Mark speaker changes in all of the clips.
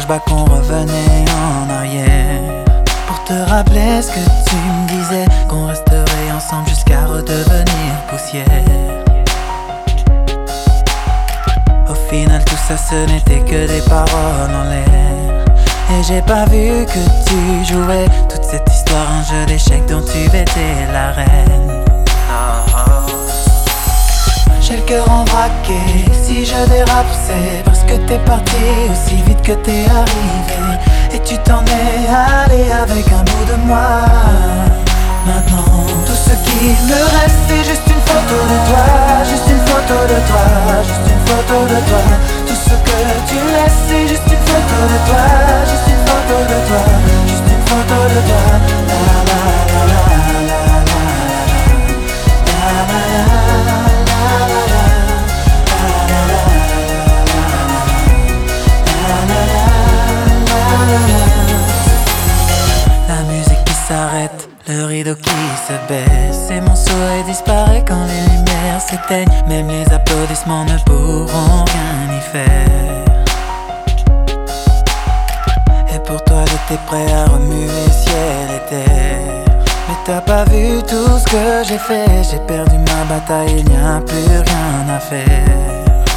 Speaker 1: flashback, on revenait en arrière pour te rappeler ce que tu me disais, qu'on resterait ensemble jusqu'à redevenir poussière. Au final tout ça ce n'était que des paroles en l'air, et j'ai pas vu que tu jouais toute cette histoire, un jeu d'échecs dont tu étais la reine. J'ai le cœur en braqué, si je dérape c'est parce que t'es parti aussi vite que t'es arrivé, et tu t'en es allé avec un bout de moi. Maintenant tout ce qui me reste c'est juste une photo de toi, juste une photo de toi, juste une photo de toi. Tout ce que tu laisses c'est juste une photo de toi, juste une photo de toi, juste une photo de toi. La la la la la la la la la. La musique qui s'arrête, le rideau qui se baisse, et mon souhait disparaît quand les lumières s'éteignent. Même les applaudissements ne pourront rien y faire. Et pour toi j'étais prêt à remuer ciel et terre, mais t'as pas vu tout ce que j'ai fait. J'ai perdu ma bataille, il n'y a plus rien à faire.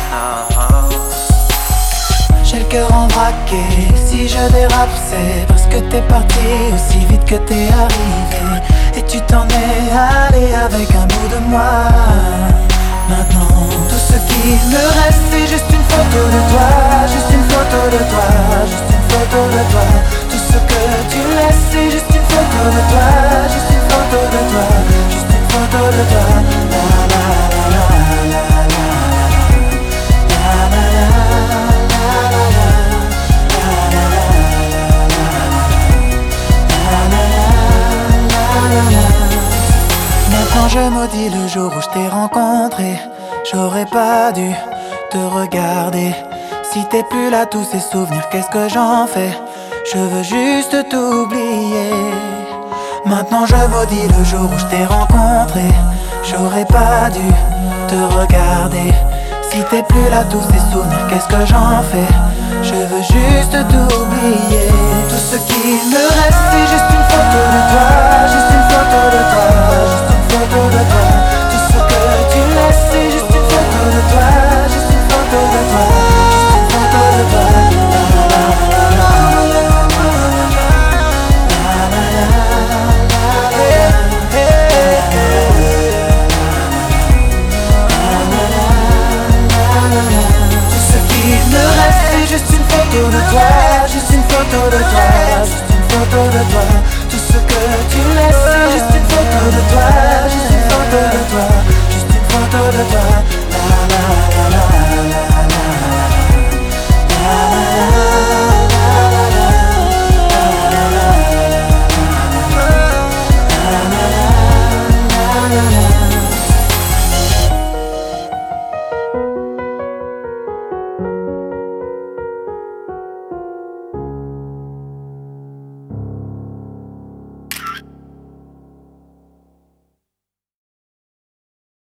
Speaker 1: J'ai le cœur en braqué, si je dérape c'est parce que t'es parti aussi vite que t'es arrivé, et tu t'en es allé avec un bout de moi. Maintenant tout ce qui me reste c'est juste une photo de toi, juste une photo de toi, juste une photo de toi. Tout ce que tu laisses c'est juste une photo de toi, juste une photo de toi, juste une photo de toi. La la la la la la la la la. Maintenant je maudis le jour où je t'ai rencontré. J'aurais pas dû te regarder. Si t'es plus là, tous ces souvenirs, qu'est-ce que j'en fais? Je veux juste t'oublier. Maintenant je maudis le jour où je t'ai rencontré. J'aurais pas dû te regarder. Si t'es plus là, tous ces souvenirs, qu'est-ce que j'en fais? Je veux juste t'oublier. Tout ce qui me reste c'est juste une photo de toi, juste une photo de toi, juste une photo de toi. Tout ce que tu laisses c'est juste une photo de toi, juste une photo de toi, juste une photo de toi. Tout ce qui me reste c'est juste une photo de toi, juste une photo de toi, juste une photo de toi. Tout ce que tu laisses c'est juste une photo de toi.